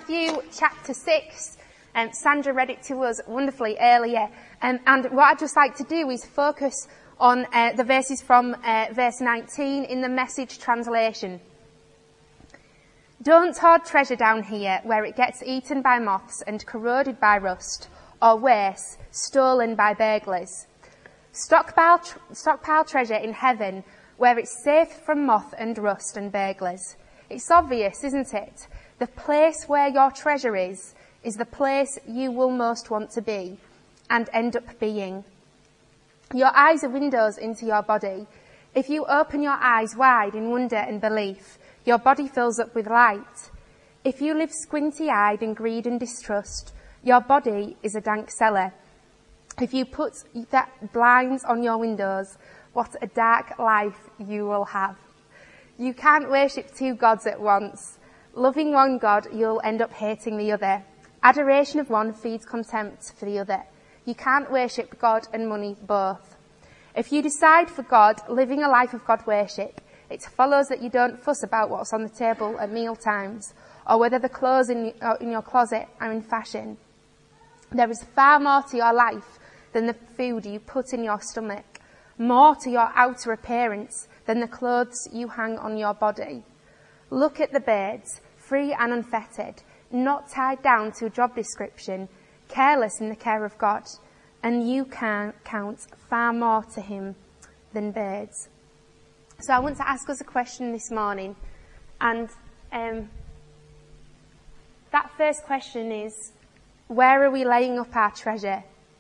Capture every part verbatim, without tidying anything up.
Matthew chapter six. Um, Sandra read it to us wonderfully earlier. Um, and what I'd just like to do is focus on uh, the verses from uh, verse nineteen in the Message translation. Don't hoard treasure down here where it gets eaten by moths and corroded by rust, or worse, stolen by burglars. Stockpile, tr- stockpile treasure in heaven where it's safe from moth and rust and burglars. It's obvious, isn't it? The place where your treasure is, is the place you will most want to be and end up being. Your eyes are windows into your body. If you open your eyes wide in wonder and belief, your body fills up with light. If you live squinty-eyed in greed and distrust, your body is a dank cellar. If you put that blinds on your windows, what a dark life you will have. You can't worship two gods at once. Loving one God, you'll end up hating the other. Adoration of one feeds contempt for the other. You can't worship God and money both. If you decide for God, living a life of God worship, it follows that you don't fuss about what's on the table at meal times, or whether the clothes in, in your closet are in fashion. There is far more to your life than the food you put in your stomach, more to your outer appearance than the clothes you hang on your body. Look at the birds, free and unfettered, not tied down to a job description, careless in the care of God, and you can count far more to him than birds. So I want to ask us a question this morning, and um, that first question is, where are we laying up our treasure?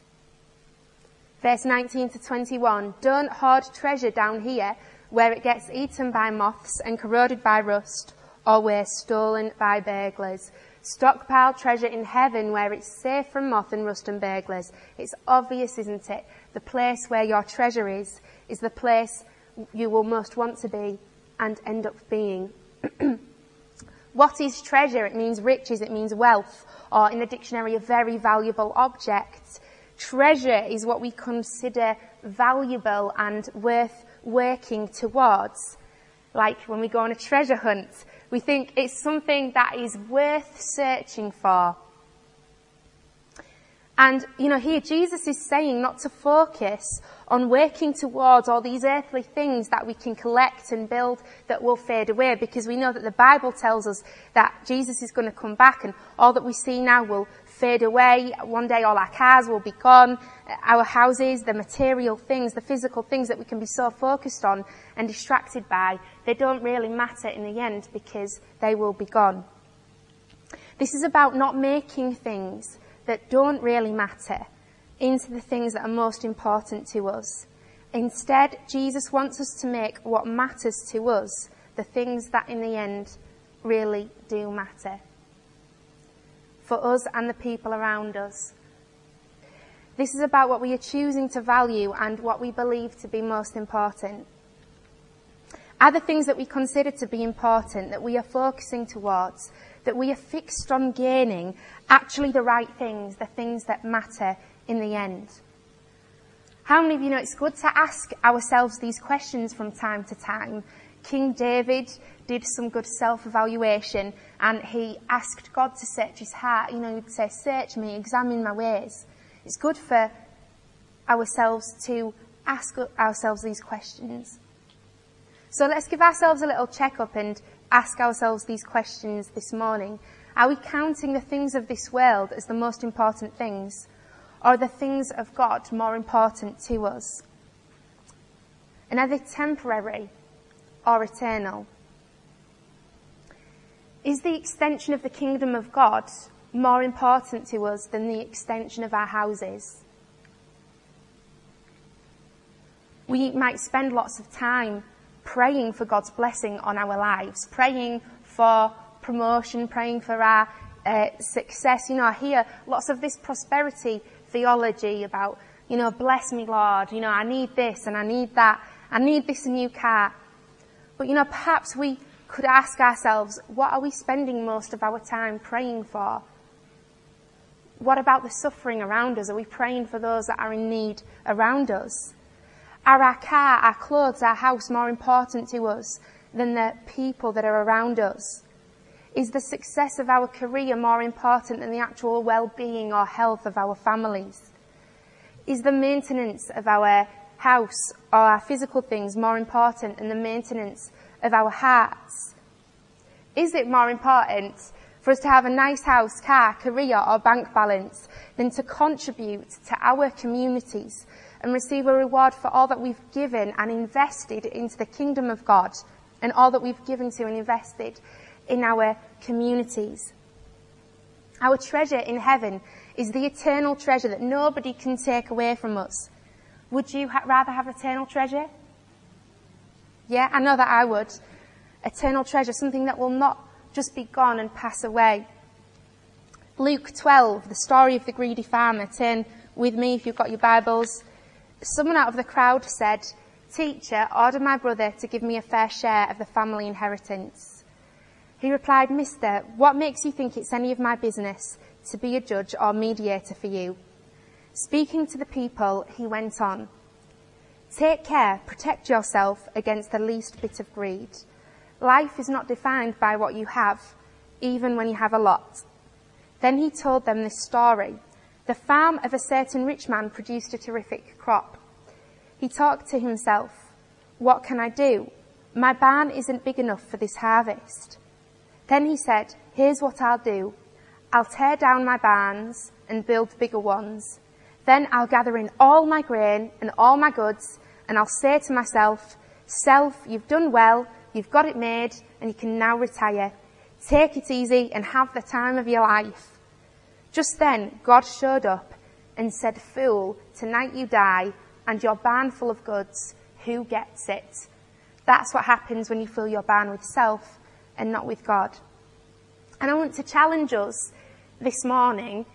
Verse nineteen to twenty-one, don't hoard treasure down here where it gets eaten by moths and corroded by rust, or where stolen by burglars. Stockpile treasure in heaven where it's safe from moth and rust and burglars. It's obvious, isn't it? The place where your treasure is, is the place you will most want to be and end up being. What is treasure? It means riches, it means wealth, or in the dictionary, a very valuable object. Treasure is what we consider valuable and worth working towards. Like when we go on a treasure hunt, we think it's something that is worth searching for. And, you know, here Jesus is saying not to focus on working towards all these earthly things that we can collect and build that will fade away, because we know that the Bible tells us that Jesus is going to come back and all that we see now will fade away. One day all our cars will be gone, our houses, the material things, the physical things that we can be so focused on and distracted by, they don't really matter in the end because they will be gone. This is about not making things that don't really matter into the things that are most important to us. Instead, Jesus wants us to make what matters to us the things that in the end really do matter for us and the people around us. This is about what we are choosing to value and what we believe to be most important. Are the things that we consider to be important, that we are focusing towards, that we are fixed on gaining, actually the right things, the things that matter in the end? How many of you know it's good to ask ourselves these questions from time to time? King David did some good self-evaluation and he asked God to search his heart. You know, he'd say, search me, examine my ways. It's good for ourselves to ask ourselves these questions. So let's give ourselves a little check-up and ask ourselves these questions this morning. Are we counting the things of this world as the most important things? Or are the things of God more important to us? And are they temporary or eternal? Is the extension of the kingdom of God more important to us than the extension of our houses? We might spend lots of time praying for God's blessing on our lives, praying for promotion, praying for our uh, success. You know, I hear lots of this prosperity theology about, you know, bless me, Lord, you know, I need this and I need that, I need this new car. But, you know, perhaps we could ask ourselves, what are we spending most of our time praying for? What about the suffering around us? Are we praying for those that are in need around us? Are our car, our clothes, our house more important to us than the people that are around us? Is the success of our career more important than the actual well-being or health of our families? Is the maintenance of our house or our physical things more important than the maintenance of our hearts? Is it more important for us to have a nice house, car, career or bank balance than to contribute to our communities and receive a reward for all that we've given and invested into the kingdom of God and all that we've given to and invested in our communities? Our treasure in heaven is the eternal treasure that nobody can take away from us. Would you ha- rather have eternal treasure? Yeah, I know that I would. Eternal treasure, something that will not just be gone and pass away. Luke twelve, the story of the greedy farmer. Turn with me if you've got your Bibles. Someone out of the crowd said, "Teacher, order my brother to give me a fair share of the family inheritance." He replied, "Mister, what makes you think it's any of my business to be a judge or mediator for you?" Speaking to the people, he went on, "Take care, protect yourself against the least bit of greed. Life is not defined by what you have, even when you have a lot." Then he told them this story. The farm of a certain rich man produced a terrific crop. He talked to himself, "What can I do? My barn isn't big enough for this harvest." Then he said, "Here's what I'll do. I'll tear down my barns and build bigger ones. Then I'll gather in all my grain and all my goods, and I'll say to myself, 'Self, you've done well, you've got it made, and you can now retire. Take it easy and have the time of your life.' Just then, God showed up and said, 'Fool, tonight you die, and your barn full of goods, who gets it?'" That's what happens when you fill your barn with self and not with God. And I want to challenge us this morning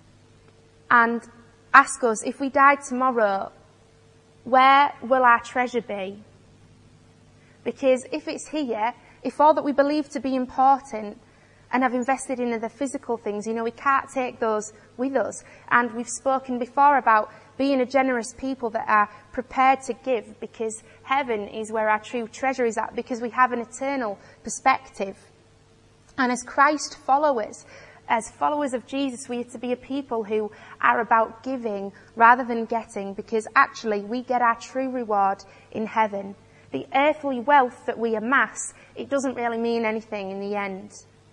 and ask us, if we died tomorrow, where will our treasure be? Because if it's here, if all that we believe to be important and have invested in the physical things, you know, we can't take those with us. And we've spoken before about being a generous people that are prepared to give, because heaven is where our true treasure is at, because we have an eternal perspective. And as Christ followers, as followers of Jesus, we are to be a people who are about giving rather than getting, because actually we get our true reward in heaven. The earthly wealth that we amass, it doesn't really mean anything in the end.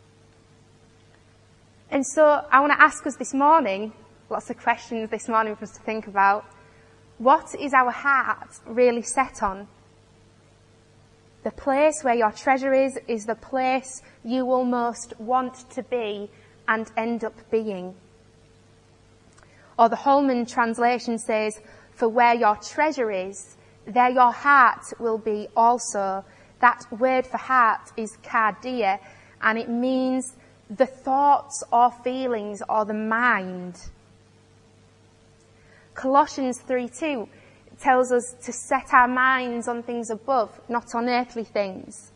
And so I want to ask us this morning, lots of questions this morning for us to think about. What is our heart really set on? The place where your treasure is, is the place you will most want to be and end up being. Or the Holman translation says, "For where your treasure is, there your heart will be also." That word for heart is kardia, and it means the thoughts or feelings or the mind. Colossians three two tells us to set our minds on things above, not on earthly things.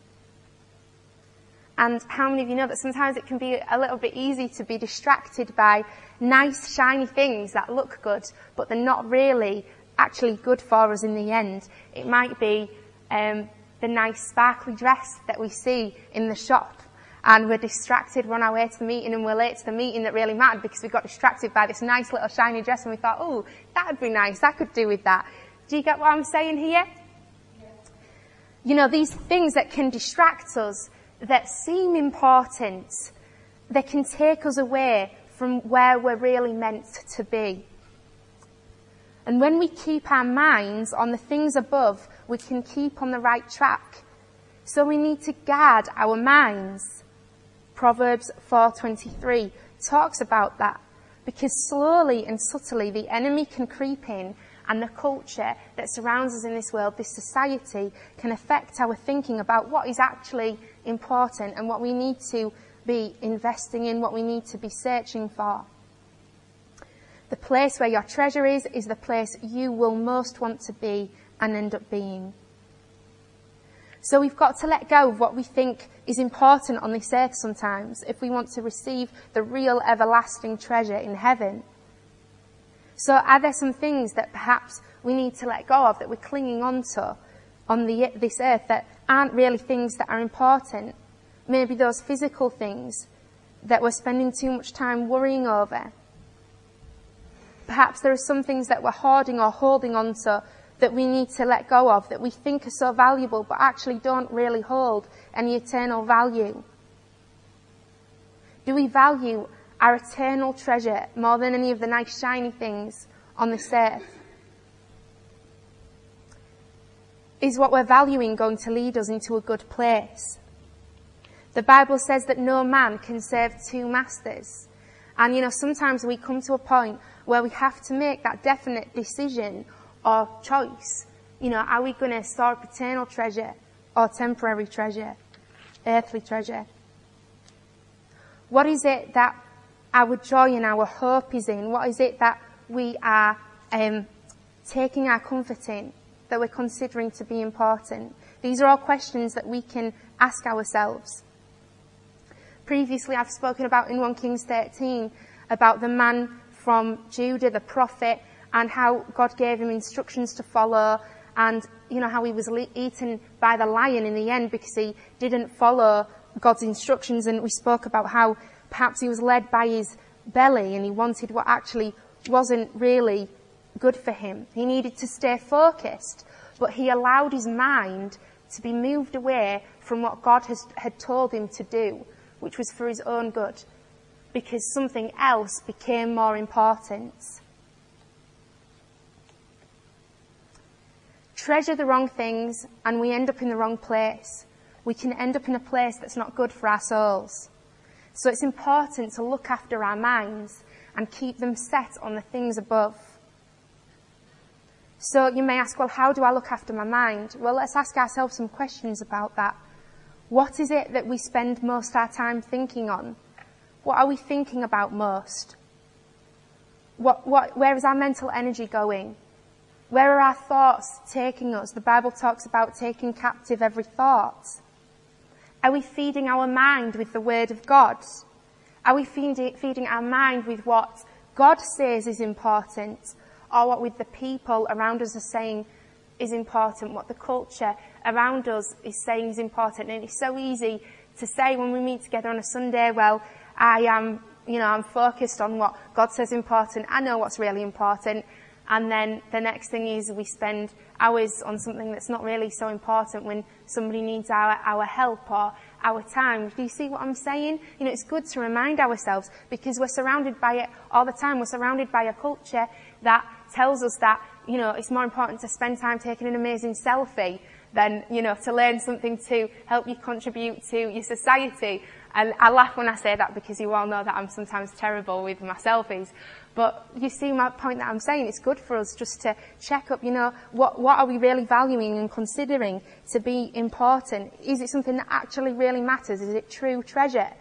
And how many of you know that sometimes it can be a little bit easy to be distracted by nice, shiny things that look good, but they're not really actually good for us in the end. It might be um, the nice sparkly dress that we see in the shop, and we're distracted, we're on our way to the meeting, and we're late to the meeting that really mattered because we got distracted by this nice little shiny dress, and we thought, "Oh, that would be nice, I could do with that." Do you get what I'm saying here? Yeah. You know, these things that can distract us, that seem important, they can take us away from where we're really meant to be. And when we keep our minds on the things above, we can keep on the right track. So we need to guard our minds. Proverbs four twenty-three talks about that, because slowly and subtly the enemy can creep in, and the culture that surrounds us in this world, this society, can affect our thinking about what is actually important and what we need to be investing in, what we need to be searching for. The place where your treasure is, is the place you will most want to be and end up being. So we've got to let go of what we think is important on this earth sometimes if we want to receive the real everlasting treasure in heaven. So are there some things that perhaps we need to let go of, that we're clinging on to on the, this earth, that aren't really things that are important? maybe those physical things that we're spending too much time worrying over. Perhaps there are some things that we're hoarding or holding on to that we need to let go of, that we think are so valuable but actually don't really hold any eternal value. Do we value our eternal treasure more than any of the nice shiny things on this earth? Is what we're valuing going to lead us into a good place? The Bible says that no man can serve two masters. And, you know, sometimes we come to a point where we have to make that definite decision or choice. You know, are we going to store up eternal treasure or temporary treasure, earthly treasure? What is it that our joy and our hope is in? What is it that we are um, taking our comfort in, that we're considering to be important? These are all questions that we can ask ourselves. Previously, I've spoken about in First Kings thirteen about the man from Judah, the prophet, and how God gave him instructions to follow, and, you know, how he was le- eaten by the lion in the end because he didn't follow God's instructions. And we spoke about how perhaps he was led by his belly and he wanted what actually wasn't really good for him. He needed to stay focused, but he allowed his mind to be moved away from what God has, had told him to do, which was for his own good, because something else became more important. Treasure the wrong things and we end up in the wrong place. We can end up in a place that's not good for our souls. So it's important to look after our minds and keep them set on the things above. So you may ask, well, how do I look after my mind? Well, let's ask ourselves some questions about that. What is it that we spend most of our time thinking on? What are we thinking about most? What, what, where is our mental energy going? Where are our thoughts taking us? The Bible talks about taking captive every thought. Are we feeding our mind with the Word of God? Are we feeding, feeding our mind with what God says is important, or what with the people around us are saying is important, what the culture around us is saying is important? And it's so easy to say when we meet together on a Sunday, well, I am, you know, I'm focused on what God says is important. I know what's really important. And then the next thing is we spend hours on something that's not really so important when somebody needs our, our help or our time. Do you see what I'm saying? You know, it's good to remind ourselves, because we're surrounded by it all the time. We're surrounded by a culture that tells us that, you know, it's more important to spend time taking an amazing selfie than, you know, to learn something to help you contribute to your society. And I laugh when I say that because you all know that I'm sometimes terrible with my selfies. But you see my point that I'm saying. It's good for us just to check up, you know, what, what are we really valuing and considering to be important? Is it something that actually really matters? Is it true treasure?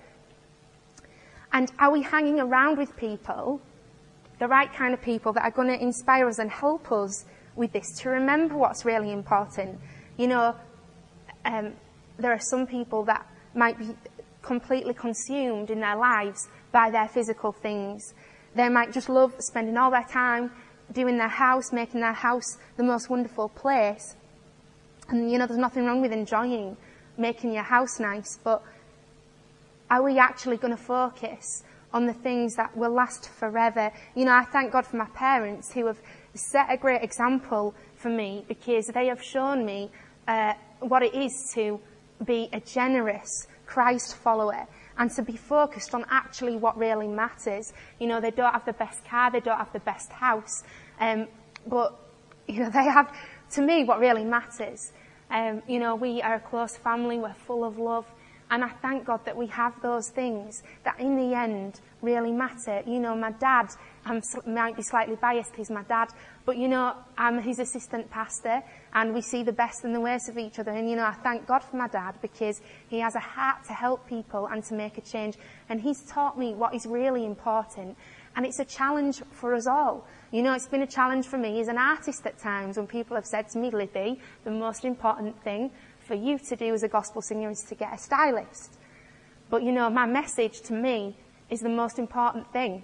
And are we hanging around with people, the right kind of people that are going to inspire us and help us with this, to remember what's really important? You know, um, there are some people that might be completely consumed in their lives by their physical things. They might just love spending all their time doing their house, making their house the most wonderful place. And, you know, there's nothing wrong with enjoying making your house nice, but are we actually going to focus on the things that will last forever? You know, I thank God for my parents who have set a great example for me, because they have shown me uh, what it is to be a generous Christ follower and to be focused on actually what really matters. You know, they don't have the best car, they don't have the best house, um, but, you know, they have, to me, what really matters. Um, you know, we are a close family, we're full of love, and I thank God that we have those things that in the end really matter. You know, my dad, I might be slightly biased, he's my dad, but, you know, I'm his assistant pastor, and we see the best and the worst of each other. And, you know, I thank God for my dad, because he has a heart to help people and to make a change. And he's taught me what is really important. And it's a challenge for us all. You know, it's been a challenge for me as an artist at times when people have said to me, Libby, the most important thing for you to do as a gospel singer is to get a stylist. But, you know, my message to me is the most important thing.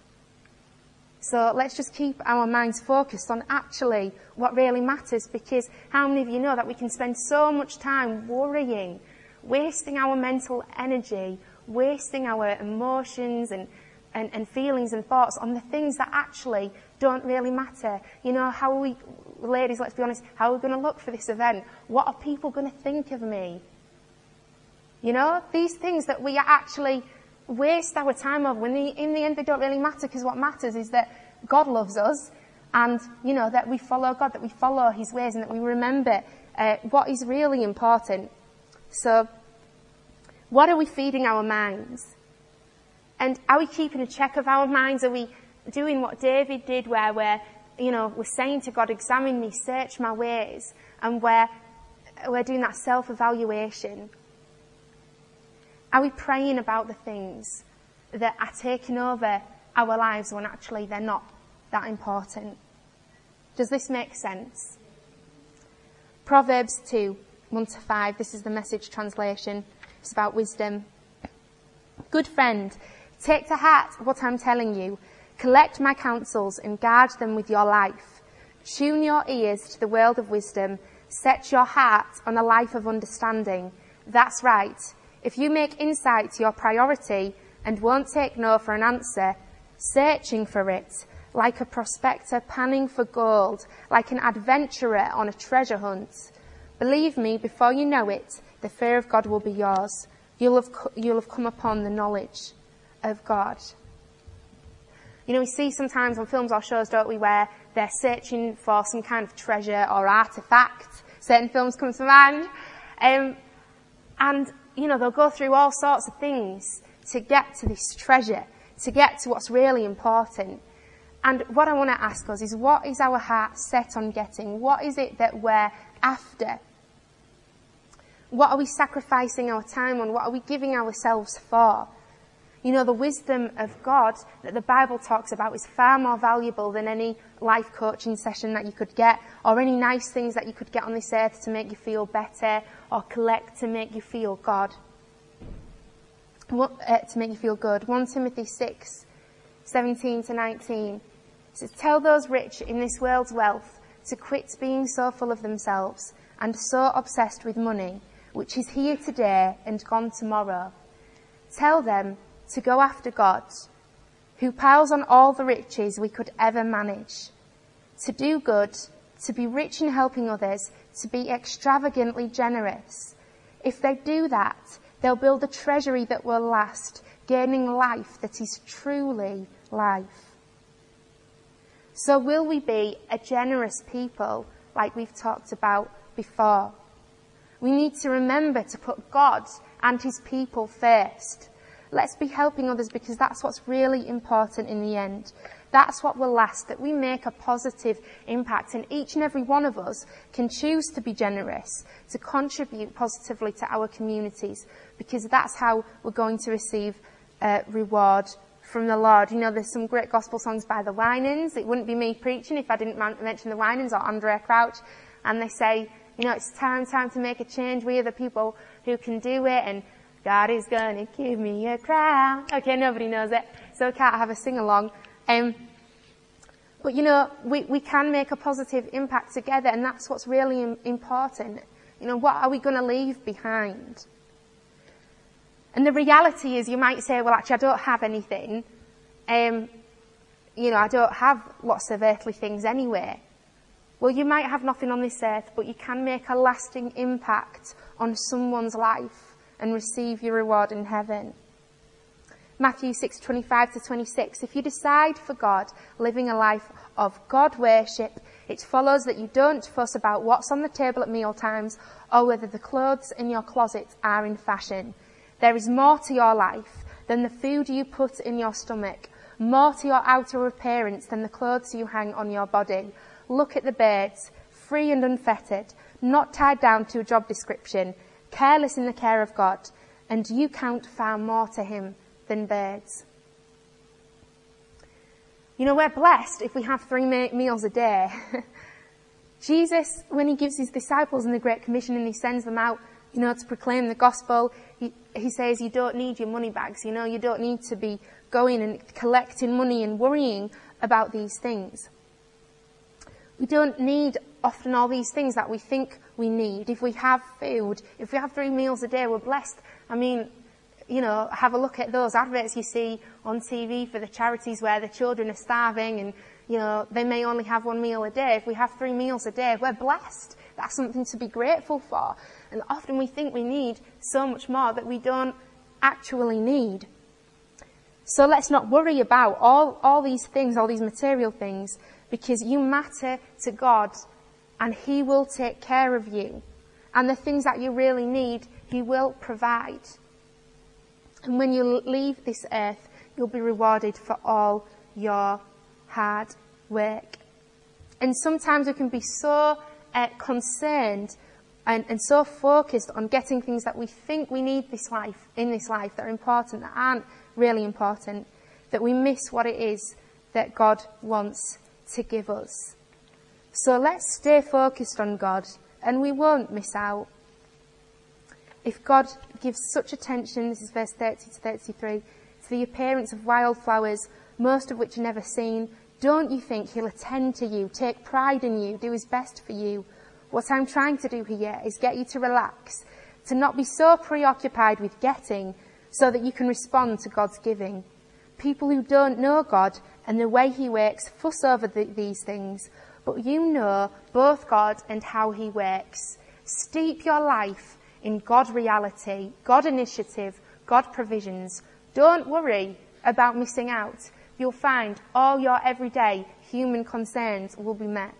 So let's just keep our minds focused on actually what really matters, because how many of you know that we can spend so much time worrying, wasting our mental energy, wasting our emotions and, and, and feelings and thoughts on the things that actually don't really matter. You know, how are we, ladies, let's be honest, how are we going to look for this event? What are people going to think of me? You know, these things that we actually waste our time over, when they, in the end they don't really matter, because what matters is that God loves us, and, you know, that we follow God, that we follow His ways, and that we remember uh, what is really important. So, what are we feeding our minds? And are we keeping a check of our minds? Are we doing what David did, where we're, you know, we're saying to God, examine me, search my ways, and where we're doing that self-evaluation? Are we praying about the things that are taking over our lives when actually they're not that important? Does this make sense? Proverbs two, one to five, this is the Message translation. It's about wisdom. Good friend, take to heart what I'm telling you. Collect my counsels and guard them with your life. Tune your ears to the world of wisdom. Set your heart on a life of understanding. That's right. If you make insight your priority and won't take no for an answer, searching for it, like a prospector panning for gold, like an adventurer on a treasure hunt, believe me, before you know it, the fear of God will be yours. You'll have, you'll have come upon the knowledge of God. You know, we see sometimes on films or shows, don't we, where they're searching for some kind of treasure or artefact. Certain films come to mind. Um, and, you know, they'll go through all sorts of things to get to this treasure, to get to what's really important. And what I want to ask us is, what is our heart set on getting? What is it that we're after? What are we sacrificing our time on? What are we giving ourselves for? You know, the wisdom of God that the Bible talks about is far more valuable than any life coaching session that you could get, or any nice things that you could get on this earth to make you feel better, or collect to make you feel God. What, uh, to make you feel good. First Timothy six, seventeen to nineteen. It says, tell those rich in this world's wealth to quit being so full of themselves and so obsessed with money, which is here today and gone tomorrow. Tell them to go after God, who piles on all the riches we could ever manage, to do good, to be rich in helping others, to be extravagantly generous. If they do that, they'll build a treasury that will last, gaining life that is truly life. So will we be a generous people like we've talked about before? We need to remember to put God and His people first. Let's be helping others, because that's what's really important in the end. That's what will last, that we make a positive impact, and each and every one of us can choose to be generous, to contribute positively to our communities, because that's how we're going to receive uh, reward from the Lord. You know, there's some great gospel songs by the Winans. It wouldn't be me preaching if I didn't man- mention the Winans or Andrea Crouch. And they say, you know, it's time, time to make a change. We are the people who can do it, and God is gonna give me a crown. Okay, nobody knows it, so I can't have a sing-along. Um, but, you know, we, we can make a positive impact together, and that's what's really im- important. You know, what are we going to leave behind? And the reality is, you might say, well, actually, I don't have anything. Um, you know, I don't have lots of earthly things anyway. Well, you might have nothing on this earth, but you can make a lasting impact on someone's life and receive your reward in heaven. Matthew six, twenty-five to twenty-six. If you decide for God, living a life of God worship, it follows that you don't fuss about what's on the table at meal times or whether the clothes in your closet are in fashion. There is more to your life than the food you put in your stomach, more to your outer appearance than the clothes you hang on your body. Look at the birds, free and unfettered, not tied down to a job description, careless in the care of God, and you count far more to Him than birds. You know, we're blessed if we have three me- meals a day. Jesus, when He gives His disciples in the Great Commission and He sends them out, you know, to proclaim the gospel, He, he says you don't need your money bags, you know, you don't need to be going and collecting money and worrying about these things. We don't need often all these things that we think we need. If we have food, if we have three meals a day, we're blessed. I mean, you know, have a look at those adverts you see on T V for the charities where the children are starving and, you know, they may only have one meal a day. If we have three meals a day, we're blessed. That's something to be grateful for. And often we think we need so much more that we don't actually need. So let's not worry about all, all these things, all these material things, because you matter to God and He will take care of you. And the things that you really need, He will provide. And when you leave this earth, you'll be rewarded for all your hard work. And sometimes we can be so uh, concerned and, and so focused on getting things that we think we need this life, in this life, that are important, that aren't really important, that we miss what it is that God wants to give us. So let's stay focused on God and we won't miss out. If God gives such attention, this is verse thirty to thirty-three, to the appearance of wildflowers, most of which are never seen, don't you think He'll attend to you, take pride in you, do His best for you? What I'm trying to do here is get you to relax, to not be so preoccupied with getting so that you can respond to God's giving. People who don't know God and the way He works fuss over the, these things, but you know both God and how He works. Steep your life in God reality, God initiative, God provisions. Don't worry about missing out. You'll find all your everyday human concerns will be met.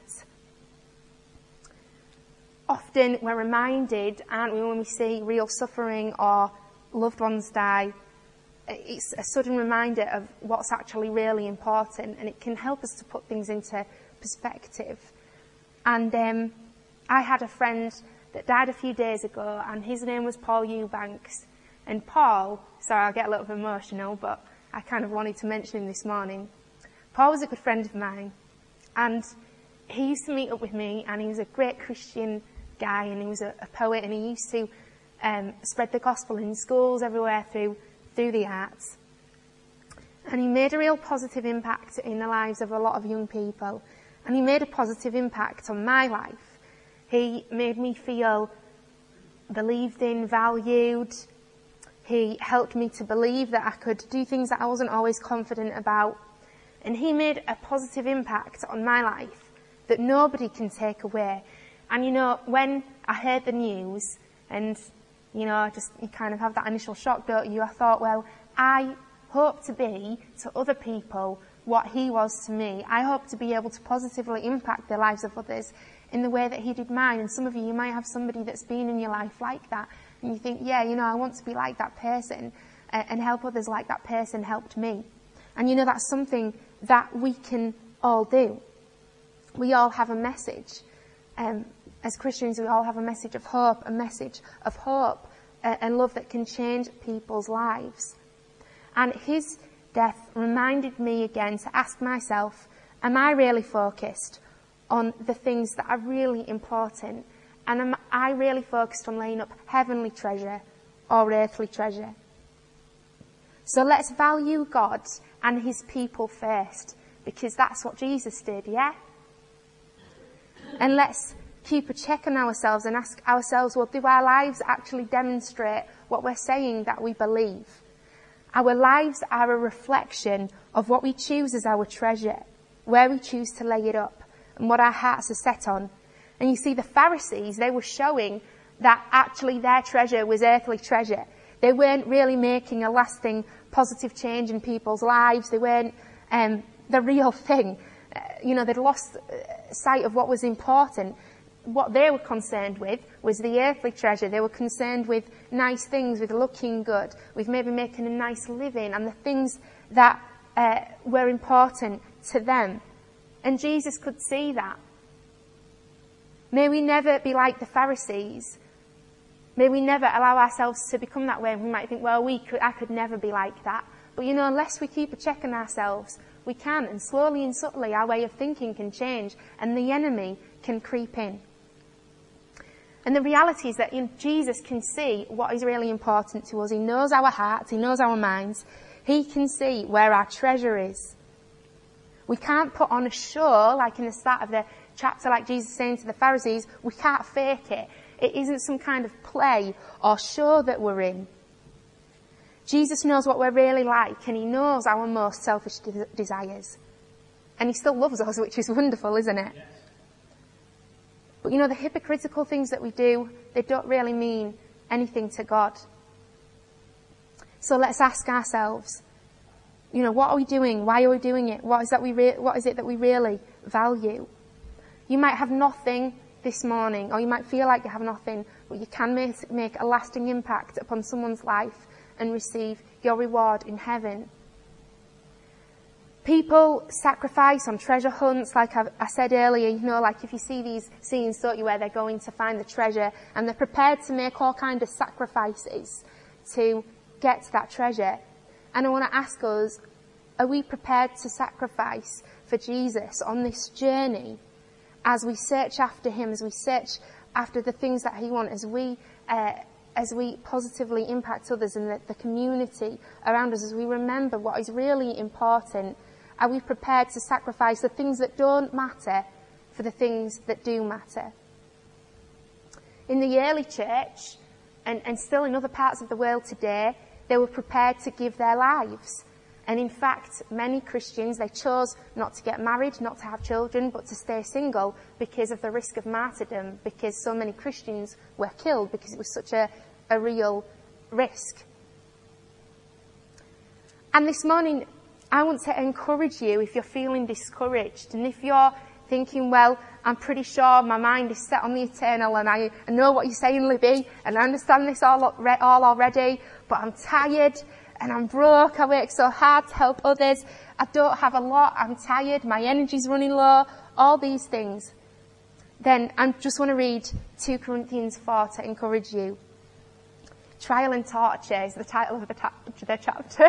Often we're reminded, aren't we, when we see real suffering or loved ones die, it's a sudden reminder of what's actually really important, and it can help us to put things into perspective. And um, I had a friend that died a few days ago, and his name was Paul Eubanks. And Paul, sorry, I'll get a little bit emotional, but I kind of wanted to mention him this morning. Paul was a good friend of mine, and he used to meet up with me, and he was a great Christian guy, and he was a, a poet, and he used to um, spread the gospel in schools everywhere through through the arts. And he made a real positive impact in the lives of a lot of young people, and he made a positive impact on my life. He made me feel believed in, valued. He helped me to believe that I could do things that I wasn't always confident about. And he made a positive impact on my life that nobody can take away. And you know, when I heard the news, and you know, just you kind of have that initial shock, don't you? I thought, well, I hope to be to other people what he was to me. I hope to be able to positively impact the lives of others in the way that he did mine. And some of you, you might have somebody that's been in your life like that, and you think, yeah, you know, I want to be like that person uh, and help others like that person helped me. And you know, that's something that we can all do. We all have a message. Um, as Christians, we all have a message of hope, a message of hope uh, and love that can change people's lives. And his death reminded me again to ask myself, am I really focused on the things that are really important? And am I really focused on laying up heavenly treasure or earthly treasure? So let's value God and his people first, because that's what Jesus did, yeah? And let's keep a check on ourselves and ask ourselves, well, do our lives actually demonstrate what we're saying that we believe? Our lives are a reflection of what we choose as our treasure, where we choose to lay it up, and what our hearts are set on. And you see, the Pharisees, they were showing that actually their treasure was earthly treasure. They weren't really making a lasting positive change in people's lives. They weren't um, the real thing. Uh, you know, they'd lost sight of what was important. What they were concerned with was the earthly treasure. They were concerned with nice things, with looking good, with maybe making a nice living, and the things that uh, were important to them. And Jesus could see that. May we never be like the Pharisees. May we never allow ourselves to become that way. We might think, well, we could, I could never be like that. But you know, unless we keep a check on ourselves, we can, and slowly and subtly our way of thinking can change, and the enemy can creep in. And the reality is that you know, Jesus can see what is really important to us. He knows our hearts, he knows our minds. He can see where our treasure is. We can't put on a show like in the start of the chapter, like Jesus saying to the Pharisees, we can't fake it. It isn't some kind of play or show that we're in. Jesus knows what we're really like, and he knows our most selfish de- desires. And he still loves us, which is wonderful, isn't it? Yes. But you know, the hypocritical things that we do, they don't really mean anything to God. So let's ask ourselves, you know, what are we doing? Why are we doing it? What is that we re- what is it that we really value? You might have nothing this morning, or you might feel like you have nothing, but you can make, make a lasting impact upon someone's life and receive your reward in heaven. People sacrifice on treasure hunts, like I, I said earlier, you know, like if you see these scenes, don't you, where they're going to find the treasure, and they're prepared to make all kinds of sacrifices to get to that treasure. And I want to ask us, are we prepared to sacrifice for Jesus on this journey as we search after him, as we search after the things that he wants, as we uh, as we positively impact others and the, the community around us, as we remember what is really important? Are we prepared to sacrifice the things that don't matter for the things that do matter? In the early church, and, and still in other parts of the world today, they were prepared to give their lives. And in fact, many Christians, they chose not to get married, not to have children, but to stay single because of the risk of martyrdom, because so many Christians were killed, because it was such a, a real risk. And this morning, I want to encourage you, if you're feeling discouraged, and if you're thinking, well, I'm pretty sure my mind is set on the eternal, and I, I know what you're saying, Libby, and I understand this all, all already, but I'm tired, and I'm broke, I work so hard to help others, I don't have a lot, I'm tired, my energy's running low, all these things. Then I just want to read two Corinthians four to encourage you. Trial and Torture is the title of the, ta- the chapter.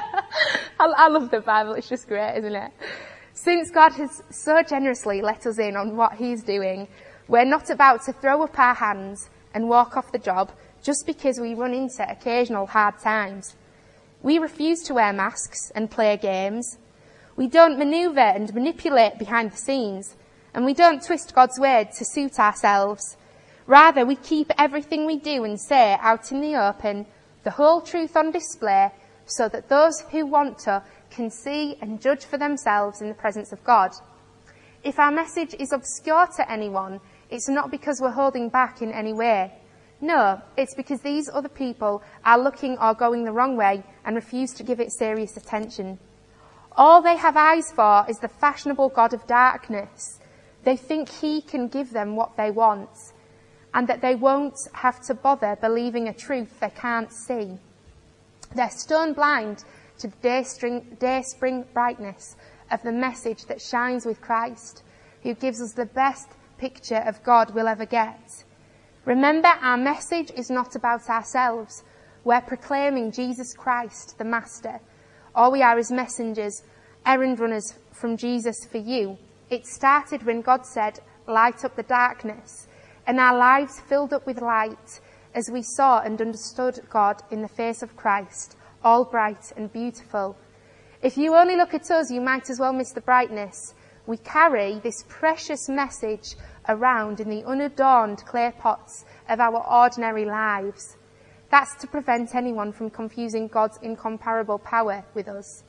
I, I love the Bible, it's just great, isn't it? Since God has so generously let us in on what he's doing, we're not about to throw up our hands and walk off the job just because we run into occasional hard times. We refuse to wear masks and play games. We don't manoeuvre and manipulate behind the scenes, and we don't twist God's word to suit ourselves. Rather, we keep everything we do and say out in the open, the whole truth on display, so that those who want to can see and judge for themselves in the presence of God. If our message is obscure to anyone, it's not because we're holding back in any way. No, it's because these other people are looking or going the wrong way and refuse to give it serious attention. All they have eyes for is the fashionable god of darkness. They think he can give them what they want, and that they won't have to bother believing a truth they can't see. They're stone blind to the day, string, day spring brightness of the message that shines with Christ, who gives us the best picture of God we'll ever get. Remember, our message is not about ourselves. We're proclaiming Jesus Christ, the Master. All we are is messengers, errand runners from Jesus for you. It started when God said, light up the darkness, and our lives filled up with light as we saw and understood God in the face of Christ, all bright and beautiful. If you only look at us, you might as well miss the brightness. We carry this precious message around in the unadorned clay pots of our ordinary lives. That's to prevent anyone from confusing God's incomparable power with us.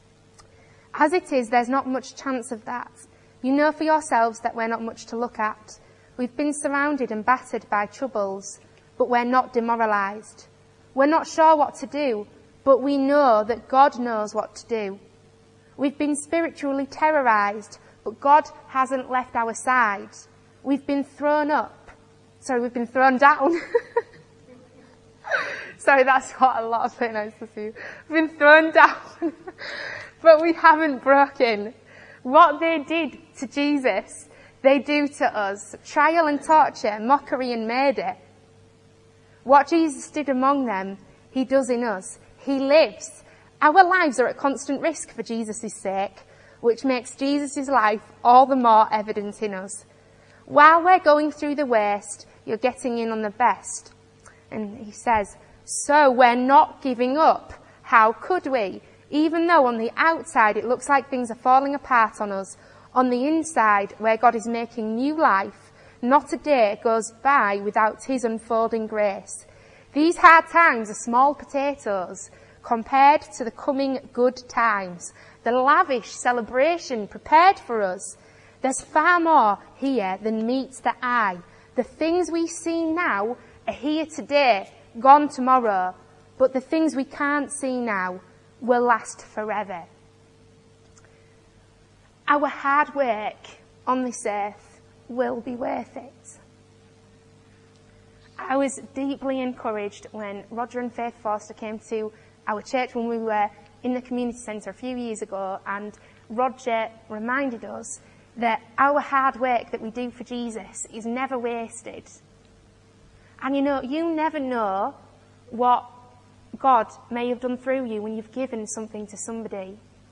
As it is, there's not much chance of that. You know for yourselves that we're not much to look at. We've been surrounded and battered by troubles, but we're not demoralized. We're not sure what to do, but we know that God knows what to do. We've been spiritually terrorized, but God hasn't left our side. We've been thrown up. Sorry, we've been thrown down. Sorry, that's what a lot of it knows to see. We've been thrown down, but we haven't broken. What they did to Jesus, they do to us. Trial and torture, mockery and murder. What Jesus did among them, he does in us. He lives. Our lives are at constant risk for Jesus' sake, which makes Jesus' life all the more evident in us. While we're going through the worst, you're getting in on the best. And he says, so we're not giving up. How could we? Even though on the outside it looks like things are falling apart on us, On the inside, where God is making new life, not a day goes by without his unfolding grace. These hard times are small potatoes compared to the coming good times, the lavish celebration prepared for us. There's far more here than meets the eye. The things we see now are here today, gone tomorrow, but the things we can't see now will last forever. Our hard work on this earth will be worth it. I was deeply encouraged when Roger and Faith Forster came to our church when we were in the community centre a few years ago, and Roger reminded us that our hard work that we do for Jesus is never wasted. And you know, you never know what God may have done through you when you've given something to somebody,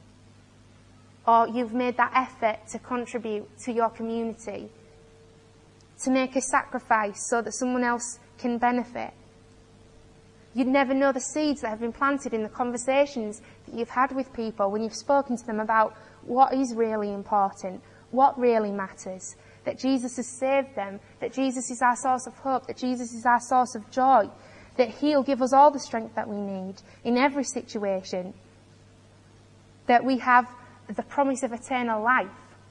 or you've made that effort to contribute to your community, to make a sacrifice so that someone else can benefit. You'd never know the seeds that have been planted in the conversations that you've had with people when you've spoken to them about what is really important, what really matters, that Jesus has saved them, that Jesus is our source of hope, that Jesus is our source of joy, that he'll give us all the strength that we need in every situation, that we have the promise of eternal life.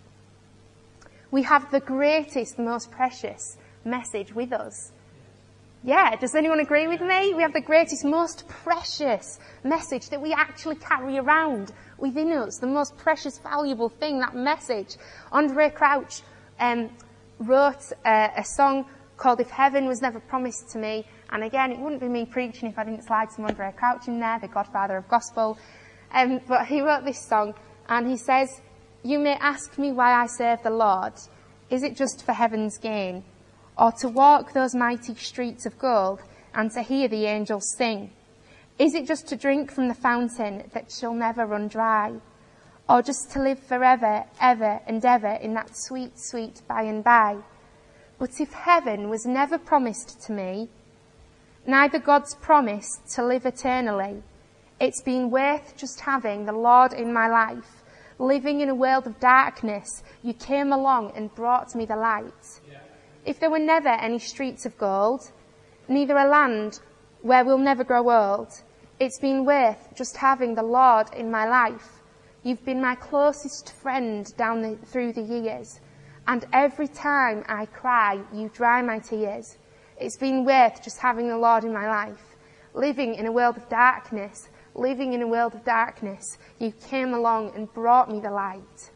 We have the greatest, most precious message with us. Yeah, does anyone agree with me? We have the greatest, most precious message that we actually carry around within us, the most precious, valuable thing, that message. Andre Crouch um, wrote uh, a song called If Heaven Was Never Promised to Me, and again, it wouldn't be me preaching if I didn't slide some Andre Crouch in there, the godfather of gospel. Um, but he wrote this song, and he says, "You may ask me why I serve the Lord. Is it just for heaven's gain? Or to walk those mighty streets of gold and to hear the angels sing? Is it just to drink from the fountain that shall never run dry? Or just to live forever, ever and ever in that sweet, sweet by and by? But if heaven was never promised to me, neither God's promise to live eternally, it's been worth just having the Lord in my life. Living in a world of darkness, you came along and brought me the light. Yeah. If there were never any streets of gold, neither a land where we'll never grow old, it's been worth just having the Lord in my life. You've been my closest friend down the, through the years, and every time I cry, you dry my tears. It's been worth just having the Lord in my life. Living in a world of darkness, living in a world of darkness, you came along and brought me the light."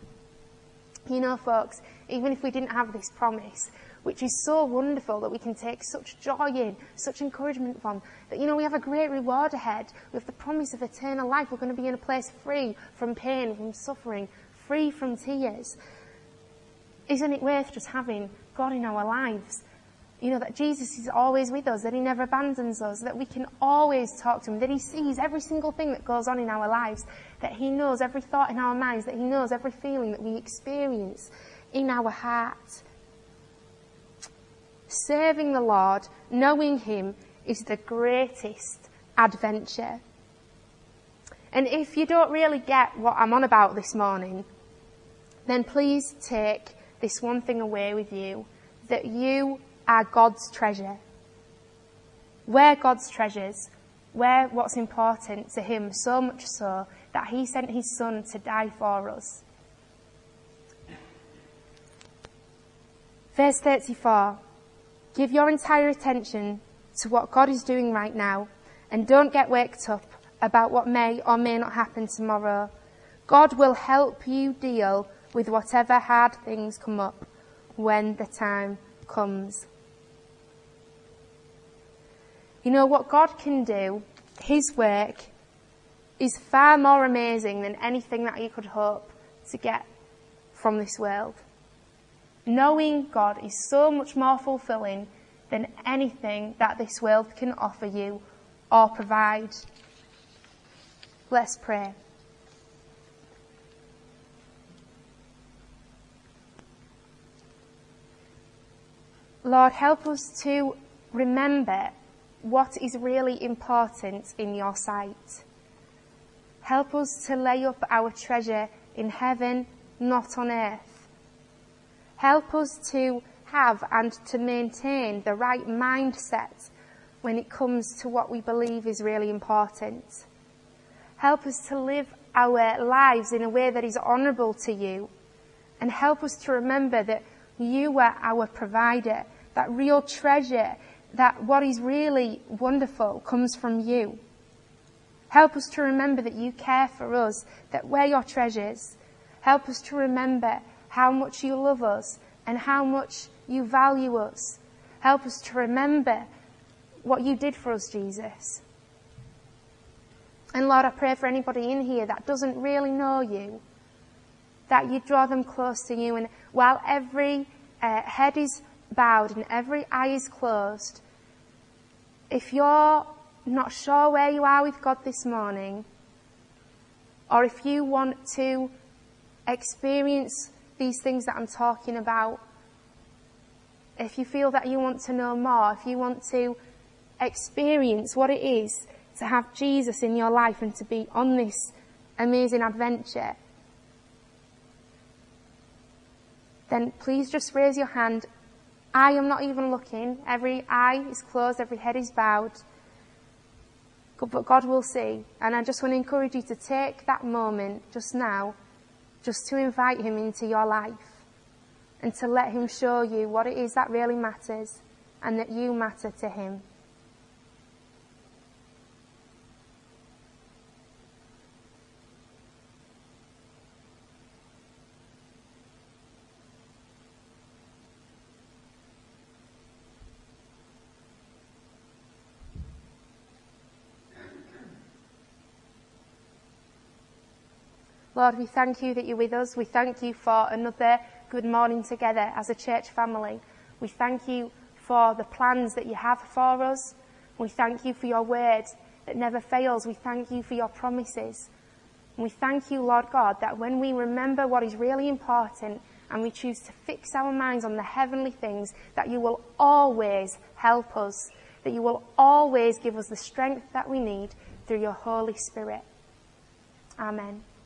You know, folks, even if we didn't have this promise, which is so wonderful that we can take such joy in, such encouragement from, that, you know, we have a great reward ahead. We have the promise of eternal life. We're going to be in a place free from pain, from suffering, free from tears. Isn't it worth just having God in our lives? You know, that Jesus is always with us, that he never abandons us, that we can always talk to him, that he sees every single thing that goes on in our lives, that he knows every thought in our minds, that he knows every feeling that we experience in our heart. Serving the Lord, knowing him, is the greatest adventure. And if you don't really get what I'm on about this morning, then please take this one thing away with you, that you are God's treasure. We're God's treasures. We're what's important to him, so much so that he sent his son to die for us. Verse thirty-four. Give your entire attention to what God is doing right now, and don't get worked up about what may or may not happen tomorrow. God will help you deal with whatever hard things come up when the time comes. You know, what God can do, his work, is far more amazing than anything that you could hope to get from this world. Knowing God is so much more fulfilling than anything that this world can offer you or provide. Let's pray. Lord, help us to remember what is really important in your sight. Help us to lay up our treasure in heaven, not on earth. Help us to have and to maintain the right mindset when it comes to what we believe is really important. Help us to live our lives in a way that is honourable to you, and help us to remember that you are our provider, that real treasure, that what is really wonderful comes from you. Help us to remember that you care for us, that we're your treasures. Help us to remember how much you love us and how much you value us. Help us to remember what you did for us, Jesus. And Lord, I pray for anybody in here that doesn't really know you, that you draw them close to you. And while every uh, head is bowed and every eye is closed, if you're not sure where you are with God this morning, or if you want to experience these things that I'm talking about, if you feel that you want to know more, if you want to experience what it is to have Jesus in your life and to be on this amazing adventure, then please just raise your hand. I am not even looking. Every eye is closed, every head is bowed. But God will see. And I just want to encourage you to take that moment just now, just to invite him into your life and to let him show you what it is that really matters and that you matter to him. Lord, we thank you that you're with us. We thank you for another good morning together as a church family. We thank you for the plans that you have for us. We thank you for your word that never fails. We thank you for your promises. And we thank you, Lord God, that when we remember what is really important and we choose to fix our minds on the heavenly things, that you will always help us, that you will always give us the strength that we need through your Holy Spirit. Amen.